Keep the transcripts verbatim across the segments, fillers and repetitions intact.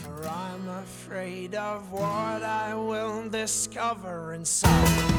For I'm afraid of what I will discover inside.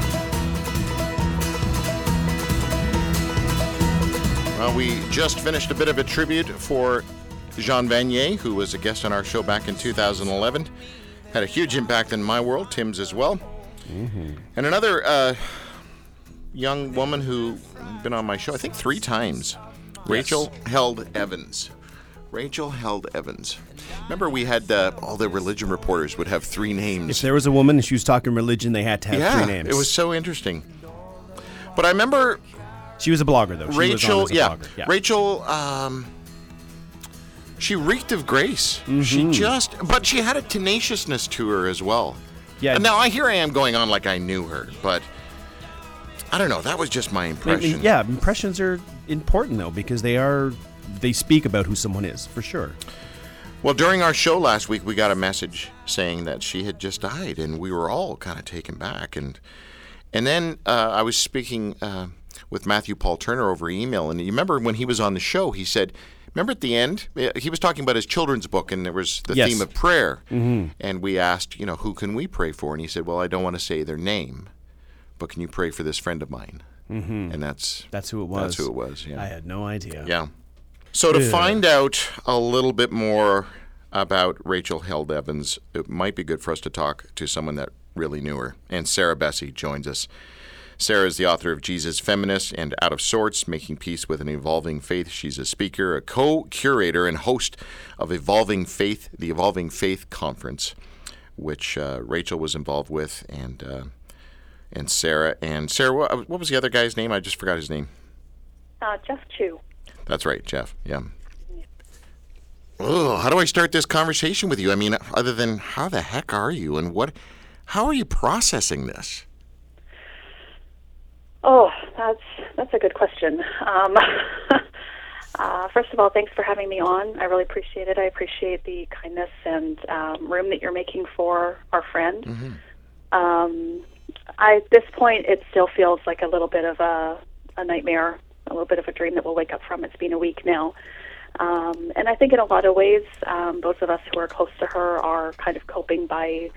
Well, we just finished a bit of a tribute for Jean Vanier, who was a guest on our show back in two thousand eleven. Had a huge impact in my world, Tim's as well. Mm-hmm. And another uh, young woman who's been on my show, I think three times, yes. Rachel Held Evans. Rachel Held Evans. Remember we had uh, all the religion reporters would have three names. If there was a woman and she was talking religion, they had to have yeah, three names. It was so interesting. But I remember... She was a blogger, though. She Rachel, was on as a yeah. blogger. yeah. Rachel, um, she reeked of grace. Mm-hmm. She just... But she had a tenaciousness to her as well. Yeah. And now I here I am going on like I knew her, but... I don't know. That was just my impression. Yeah, impressions are important, though, because they are... They speak about who someone is, for sure. Well, during our show last week, we got a message saying that she had just died, and we were all kind of taken back. And and then uh, I was speaking uh, with Matthew Paul Turner over email, and you remember when he was on the show, he said, remember at the end, he was talking about his children's book, and there was the yes. theme of prayer. Mm-hmm. And we asked, you know, who can we pray for? And he said, well, I don't want to say their name, but can you pray for this friend of mine? Mm-hmm. And that's... That's who it was. That's who it was, yeah. I had no idea. Yeah. So to yeah. find out a little bit more about Rachel Held Evans, it might be good for us to talk to someone that really knew her. And Sarah Bessey joins us. Sarah is the author of Jesus Feminist and Out of Sorts, Making Peace with an Evolving Faith. She's a speaker, a co-curator, and host of Evolving Faith, the Evolving Faith Conference, which uh, Rachel was involved with, and uh, and Sarah. And Sarah, what, what was the other guy's name? I just forgot his name. Uh, Jeff Chu. That's right, Jeff. Yeah. Oh, how do I start this conversation with you? I mean, other than how the heck are you, and what? How are you processing this? Oh, that's that's a good question. Um, uh, first of all, thanks for having me on. I really appreciate it. I appreciate the kindness and um, room that you're making for our friend. Mm-hmm. Um, I, at this point, it still feels like a little bit of a, a nightmare. A little bit of a dream that we'll wake up from. It's been a week now. Um, and I think in a lot of ways, um, those of us who are close to her are kind of coping by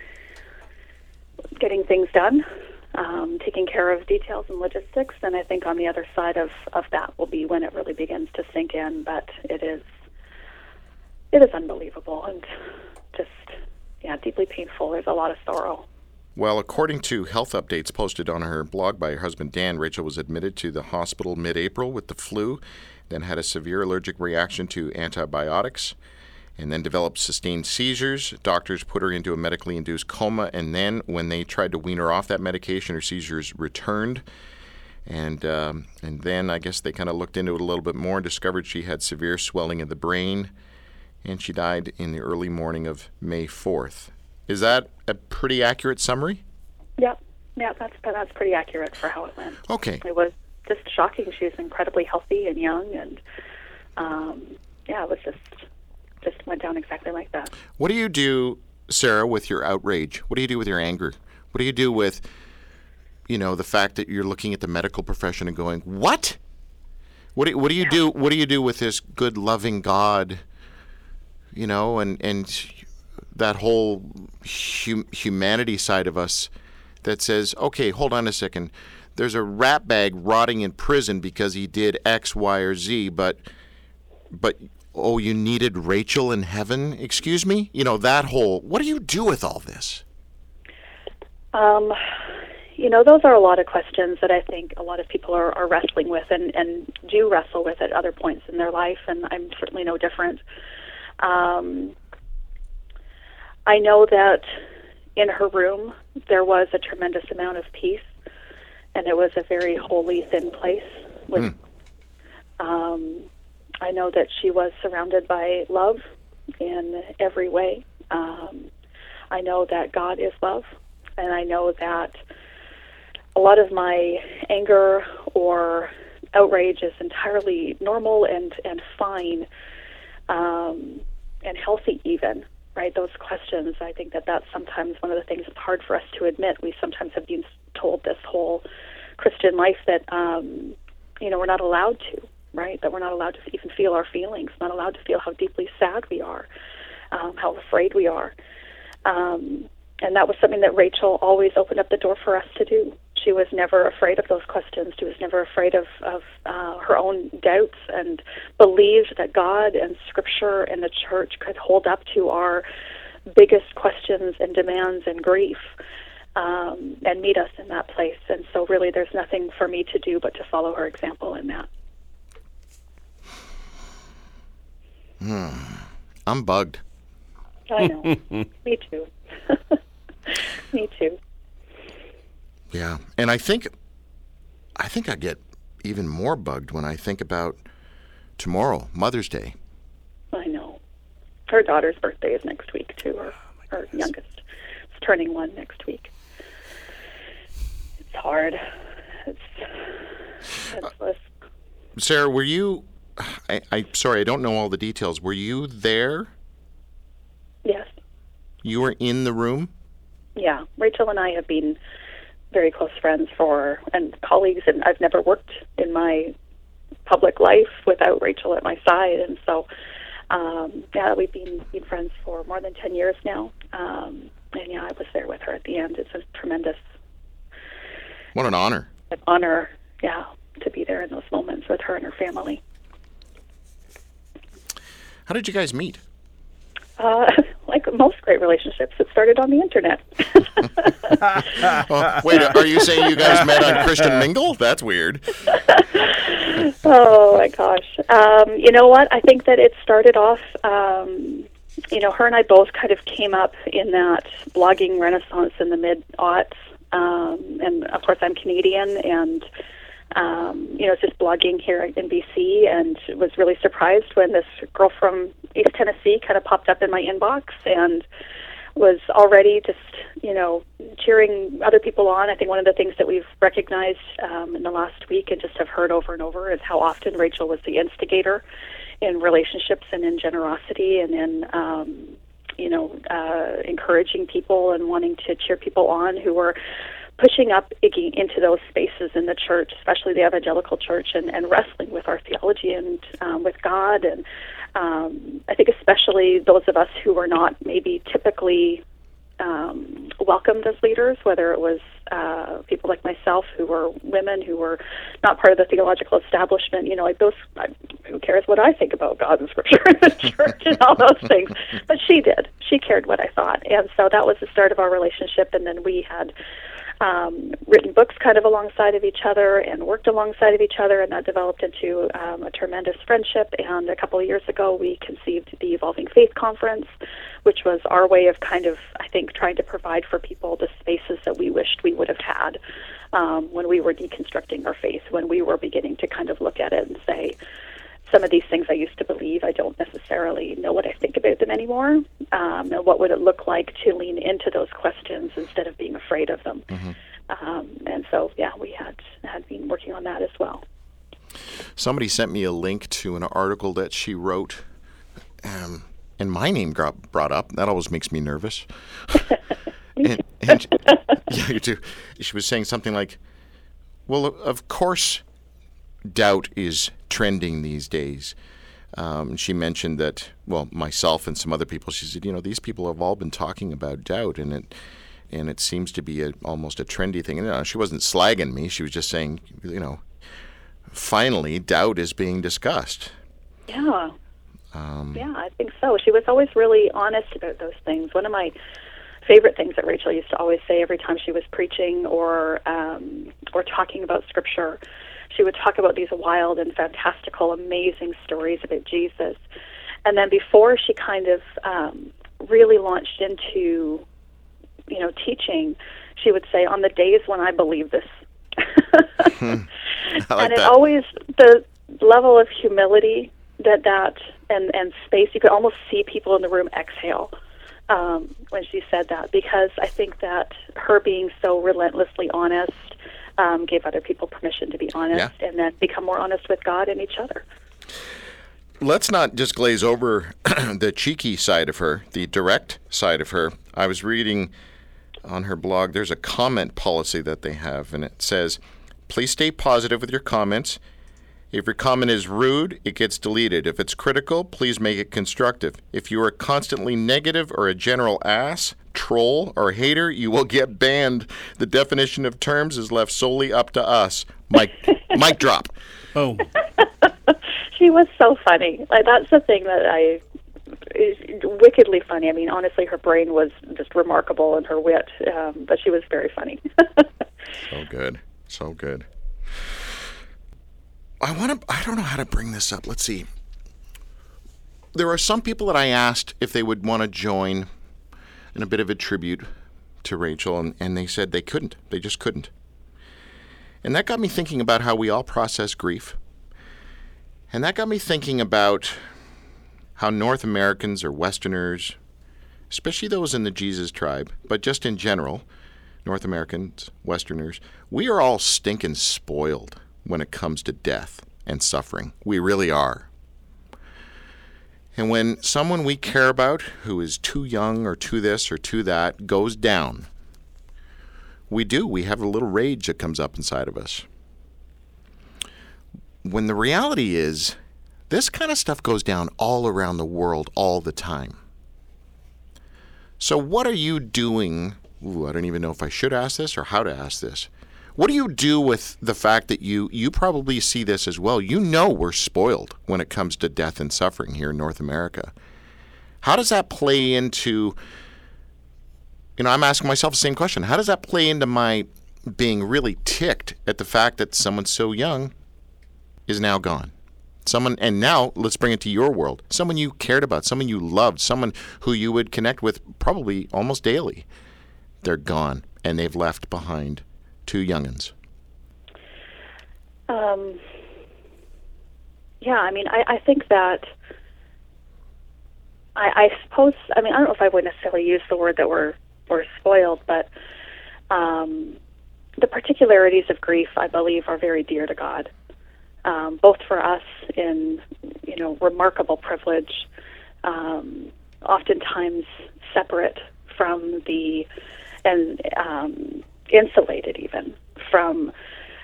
getting things done, um, taking care of details and logistics. And I think on the other side of, of that will be when it really begins to sink in. But it is, it is unbelievable and just, yeah, deeply painful. There's a lot of sorrow. Well, according to health updates posted on her blog by her husband Dan, Rachel was admitted to the hospital mid-April with the flu, then had a severe allergic reaction to antibiotics, and then developed sustained seizures. Doctors put her into a medically induced coma, and then when they tried to wean her off that medication, her seizures returned. And um, and then I guess they kind of looked into it a little bit more and discovered she had severe swelling of the brain, and she died in the early morning of May fourth. Is that a pretty accurate summary? Yeah, yeah, that's that's pretty accurate for how it went. Okay. It was just shocking. She was incredibly healthy and young, and um, yeah, it was just just went down exactly like that. What do you do, Sarah, with your outrage? What do you do with your anger? What do you do with, you know, the fact that you're looking at the medical profession and going, what? What do, what do you do? What do you do with this good, loving God? You know, and and. that whole hum- humanity side of us that says, okay, hold on a second. There's a rat bag rotting in prison because he did X, Y, or Z, but, but oh, you needed Rachel in heaven? Excuse me? You know, that whole, what do you do with all this? Um, you know, those are a lot of questions that I think a lot of people are, are wrestling with and, and do wrestle with at other points in their life, and I'm certainly no different. Um, I know that in her room there was a tremendous amount of peace, and it was a very holy, thin place. With, mm. um, I know that she was surrounded by love in every way. Um, I know that God is love, and I know that a lot of my anger or outrage is entirely normal and, and fine um, and healthy even. Right, those questions, I think that that's sometimes one of the things that's hard for us to admit. We sometimes have been told this whole Christian life that, um, you know, we're not allowed to, right, that we're not allowed to even feel our feelings, not allowed to feel how deeply sad we are. um, how afraid we are. Um, and that was something that Rachel always opened up the door for us to do. She was never afraid of those questions. She was never afraid of, of uh, her own doubts, and believed that God and Scripture and the church could hold up to our biggest questions and demands and grief, um, and meet us in that place. And so really there's nothing for me to do but to follow her example in that. Hmm. I'm bugged. I know. Me too. Me too. Yeah, and I think, I think I get even more bugged when I think about tomorrow, Mother's Day. I know. Her daughter's birthday is next week too. Her, her youngest is turning one next week. It's hard. It's senseless. Uh, Sarah, were you? I, I sorry, I don't know all the details. Were you there? Yes. You were in the room? Yeah. Rachel and I have been very close friends for and colleagues, and I've never worked in my public life without Rachel at my side, and so um, yeah, we've been been friends for more than ten years now. Um, and yeah, I was there with her at the end. It's a tremendous, What an honor! an honor, yeah, to be there in those moments with her and her family. How did you guys meet? Uh, like most great relationships, it started on the internet. Oh, wait, are you saying you guys met on Christian Mingle? That's weird. Oh my gosh. Um, you know what? I think that it started off, um, you know, her and I both kind of came up in that blogging renaissance in the mid-aughts. Um, and of course I'm Canadian, and um, you know, just blogging here in B C, and was really surprised when this girl from East Tennessee kind of popped up in my inbox and was already just, you know, cheering other people on. I think one of the things that we've recognized um, in the last week and just have heard over and over is how often Rachel was the instigator in relationships and in generosity and in, um, you know, uh, encouraging people and wanting to cheer people on who were pushing up into those spaces in the church, especially the evangelical church, and, and wrestling with our theology and um, with God. And um, I think especially those of us who were not maybe typically um, welcomed as leaders, whether it was uh, people like myself who were women who were not part of the theological establishment, you know, like those, I, who cares what I think about God and Scripture and the church and all those things. But she did. She cared what I thought. And so that was the start of our relationship. And then we had Um, written books kind of alongside of each other and worked alongside of each other, and that developed into um, a tremendous friendship. And a couple of years ago, we conceived the Evolving Faith Conference, which was our way of kind of, I think, trying to provide for people the spaces that we wished we would have had um, when we were deconstructing our faith, when we were beginning to kind of look at it and say, some of these things I used to believe, I don't necessarily know what I think about them anymore. Um, and what would it look like to lean into those questions instead of being afraid of them? Mm-hmm. Um, and so, yeah, we had, had been working on that as well. Somebody sent me a link to an article that she wrote, um, and my name got brought up. That always makes me nervous. and, and yeah, you too. She was saying something like, well, of course doubt is trending these days. Um, she mentioned that, well, myself and some other people, she said, you know, these people have all been talking about doubt, and it and it seems to be a, almost a trendy thing. And you know, she wasn't slagging me. She was just saying, you know, finally doubt is being discussed. Yeah. Um, yeah, I think so. She was always really honest about those things. One of my favorite things that Rachel used to always say every time she was preaching or um, or talking about Scripture, she would talk about these wild and fantastical, amazing stories about Jesus. And then before she kind of um, really launched into, you know, teaching, she would say, on the days when I believe this. hmm. I like and it that. always, the level of humility that that, and, and space, you could almost see people in the room exhale um, when she said that, because I think that her being so relentlessly honest Um, gave other people permission to be honest, Yeah. and then become more honest with God and each other. Let's not just glaze over the cheeky side of her, the direct side of her. I was reading on her blog, there's a comment policy that they have, and it says, please stay positive with your comments. If your comment is rude, it gets deleted. If it's critical, please make it constructive. If you are constantly negative or a general ass, troll, or hater, you will get banned. The definition of terms is left solely up to us. Mic, mic drop. Oh, She was so funny. Like, that's the thing that I is wickedly funny. I mean, honestly, her brain was just remarkable and her wit, um, but she was very funny. So good. So good. I want to, I don't know how to bring this up. Let's see. There are some people that I asked if they would want to join in a bit of a tribute to Rachel, and, and they said they couldn't. They just couldn't. And that got me thinking about how we all process grief. And that got me thinking about how North Americans or Westerners, especially those in the Jesus tribe, but just in general, North Americans, Westerners, we are all stinking spoiled when it comes to death and suffering. We really are. And when someone we care about who is too young or too this or too that goes down, we do. We have a little rage that comes up inside of us. When the reality is, this kind of stuff goes down all around the world all the time. So what are you doing? Ooh, I don't even know if I should ask this or how to ask this. What do you do with the fact that you, you probably see this as well? You know we're spoiled when it comes to death and suffering here in North America. How does that play into, you know, I'm asking myself the same question. How does that play into my being really ticked at the fact that someone so young is now gone? Someone, and now let's bring it to your world. Someone you cared about, someone you loved, someone who you would connect with probably almost daily. They're gone, and they've left behind two young'uns. Um, yeah, I mean, I, I think that, I, I suppose, I mean, I don't know if I would necessarily use the word that we're, we're spoiled, but um, the particularities of grief, I believe, are very dear to God. Um, both for us in, you know, remarkable privilege, um, oftentimes separate from the, and um, insulated even from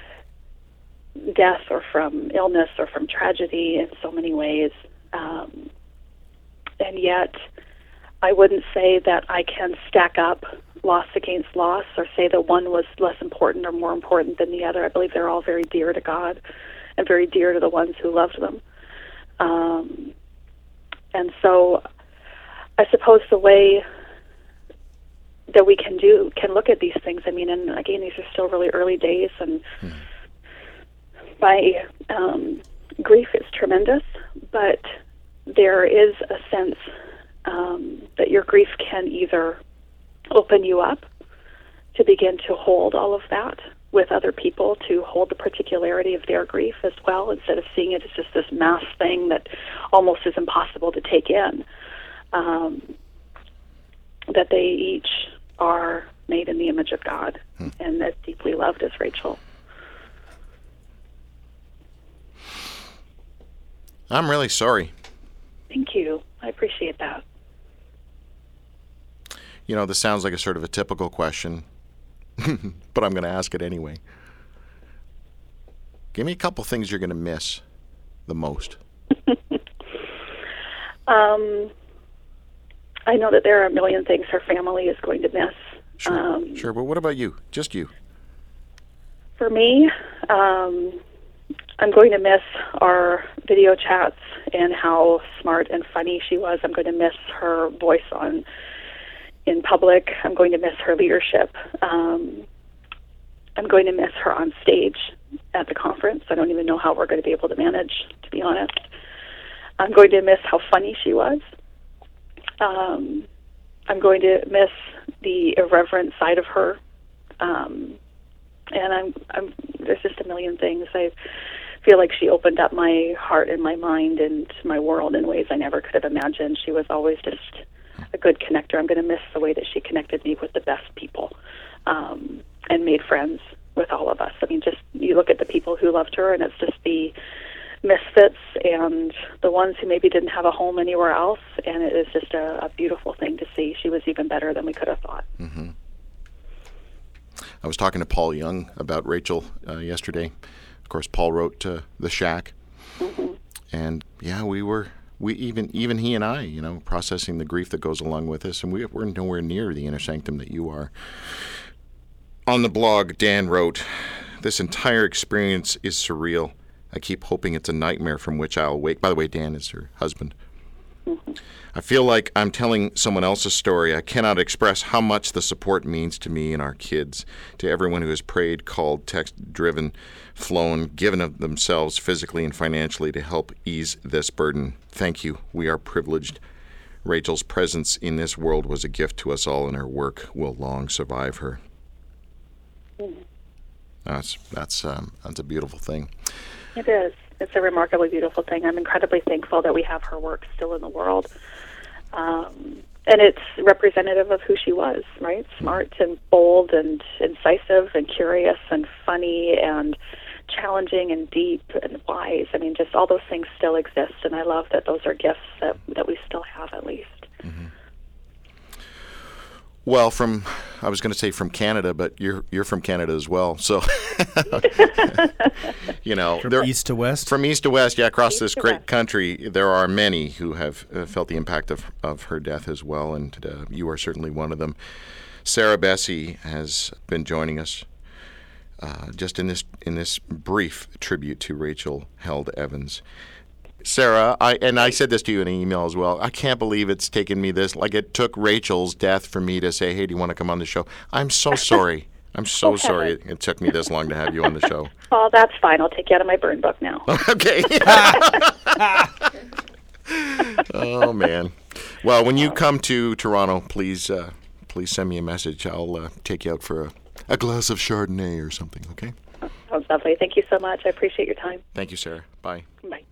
death or from illness or from tragedy in so many ways. Um, and yet, I wouldn't say that I can stack up loss against loss or say that one was less important or more important than the other. I believe they're all very dear to God and very dear to the ones who loved them. Um, and so I suppose the way that we can do, can look at these things, I mean, and again, these are still really early days, and mm. my um, grief is tremendous, but there is a sense um, that your grief can either open you up to begin to hold all of that with other people, to hold the particularity of their grief as well, instead of seeing it as just this mass thing that almost is impossible to take in. Um, that they each are made in the image of God hmm. and as deeply loved as Rachel. I'm really sorry. Thank you. I appreciate that. You know, this sounds like a sort of a typical question, but I'm going to ask it anyway. Give me a couple things you're going to miss the most. um, I know that there are a million things her family is going to miss. Sure, um, sure. But what about you? Just you. For me, um, I'm going to miss our video chats and how smart and funny she was. I'm going to miss her voice on in public. I'm going to miss her leadership. Um, I'm going to miss her on stage at the conference. I don't even know how we're going to be able to manage, to be honest. I'm going to miss how funny she was. Um, I'm going to miss the irreverent side of her. Um, and I'm, I'm, there's just a million things. I feel like she opened up my heart and my mind and my world in ways I never could have imagined. She was always just a good connector. I'm going to miss the way that she connected me with the best people, um, and made friends with all of us. I mean, just, you look at the people who loved her, and it's just the misfits and the ones who maybe didn't have a home anywhere else, and it is just a, a beautiful thing to see. She was even better than we could have thought. Mm-hmm. I was talking to Paul Young about Rachel uh, yesterday. Of course, Paul wrote uh, The Shack, and yeah, we were we even even he and I, you know, processing the grief that goes along with this, and we we're nowhere near the inner sanctum that you are. On the blog, Dan wrote, "This entire experience is surreal. I keep hoping it's a nightmare from which I'll wake." By the way, Dan is her husband. Mm-hmm. "I feel like I'm telling someone else's story. I cannot express how much the support means to me and our kids, to everyone who has prayed, called, texted, driven, flown, given of themselves physically and financially to help ease this burden. Thank you. We are privileged. Rachel's presence in this world was a gift to us all, and her work will long survive her." Mm-hmm. That's that's um, that's a beautiful thing. It is. It's a remarkably beautiful thing. I'm incredibly thankful that we have her work still in the world. Um, and it's representative of who she was, right? Smart and bold and incisive and curious and funny and challenging and deep and wise. I mean, just all those things still exist, and I love that those are gifts that, that we still have, at least. Mm-hmm. Well, from I was going to say from Canada, but you're you're from Canada as well, so you know, From there, east to west? From east to west, yeah, across East this to great west. country, there are many who have uh, felt the impact of, of her death as well, and uh, you are certainly one of them. Sarah Bessey has been joining us uh, just in this in this brief tribute to Rachel Held Evans. Sarah, I and I said this to you in an email as well. I can't believe it's taken me this, like it took Rachel's death for me to say, hey, do you want to come on the show? I'm so sorry. I'm so Okay. sorry it, it took me this long to have you on the show. Oh, that's fine. I'll take you out of my burn book now. Okay. Oh, man. Well, when you come to Toronto, please uh, please send me a message. I'll uh, take you out for a, a glass of Chardonnay or something, okay? Oh, lovely. Thank you so much. I appreciate your time. Thank you, Sarah. Bye. Bye.